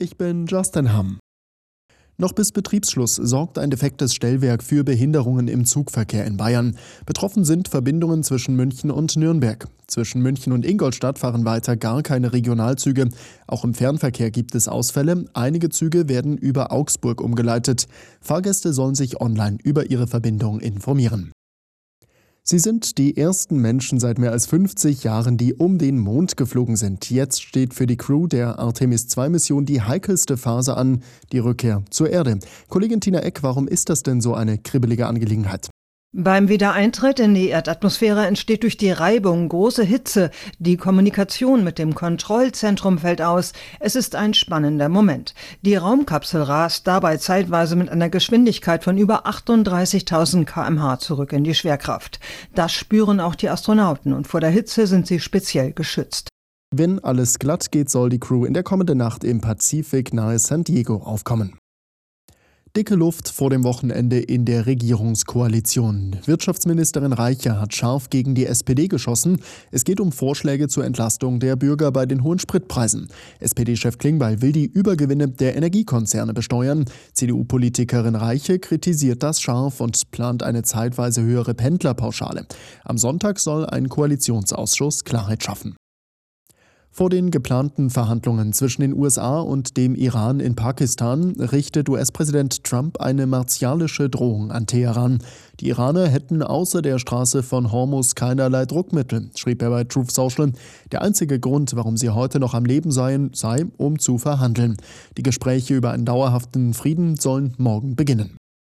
Ich bin Justin Hamm. Noch bis Betriebsschluss sorgt ein defektes Stellwerk für Behinderungen im Zugverkehr in Bayern. Betroffen sind Verbindungen zwischen München und Nürnberg. Zwischen München und Ingolstadt fahren weiter gar keine Regionalzüge. Auch im Fernverkehr gibt es Ausfälle. Einige Züge werden über Augsburg umgeleitet. Fahrgäste sollen sich online über ihre Verbindung informieren. Sie sind die ersten Menschen seit mehr als 50 Jahren, die um den Mond geflogen sind. Jetzt steht für die Crew der Artemis-II-Mission die heikelste Phase an, die Rückkehr zur Erde. Kollegin Tina Eck, warum ist das denn so eine kribbelige Angelegenheit? Beim Wiedereintritt in die Erdatmosphäre entsteht durch die Reibung große Hitze. Die Kommunikation mit dem Kontrollzentrum fällt aus. Es ist ein spannender Moment. Die Raumkapsel rast dabei zeitweise mit einer Geschwindigkeit von über 38.000 km/h zurück in die Schwerkraft. Das spüren auch die Astronauten und vor der Hitze sind sie speziell geschützt. Wenn alles glatt geht, soll die Crew in der kommenden Nacht im Pazifik nahe San Diego aufkommen. Dicke Luft vor dem Wochenende in der Regierungskoalition. Wirtschaftsministerin Reiche hat scharf gegen die SPD geschossen. Es geht um Vorschläge zur Entlastung der Bürger bei den hohen Spritpreisen. SPD-Chef Klingbeil will die Übergewinne der Energiekonzerne besteuern. CDU-Politikerin Reiche kritisiert das scharf und plant eine zeitweise höhere Pendlerpauschale. Am Sonntag soll ein Koalitionsausschuss Klarheit schaffen. Vor den geplanten Verhandlungen zwischen den USA und dem Iran in Pakistan richtet US-Präsident Trump eine martialische Drohung an Teheran. Die Iraner hätten außer der Straße von Hormuz keinerlei Druckmittel, schrieb er bei Truth Social. Der einzige Grund, warum sie heute noch am Leben seien, sei, um zu verhandeln. Die Gespräche über einen dauerhaften Frieden sollen morgen beginnen.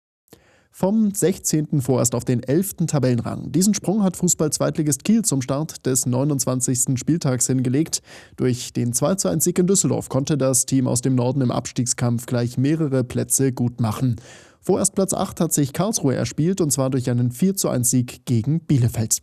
Vom 16. vorerst auf den 11. Tabellenrang. Diesen Sprung hat Fußball-Zweitligist Kiel zum Start des 29. Spieltags hingelegt. Durch den 2:1-Sieg in Düsseldorf konnte das Team aus dem Norden im Abstiegskampf gleich mehrere Plätze gut machen. Vorerst Platz 8 hat sich Karlsruhe erspielt, und zwar durch einen 4:1-Sieg gegen Bielefeld.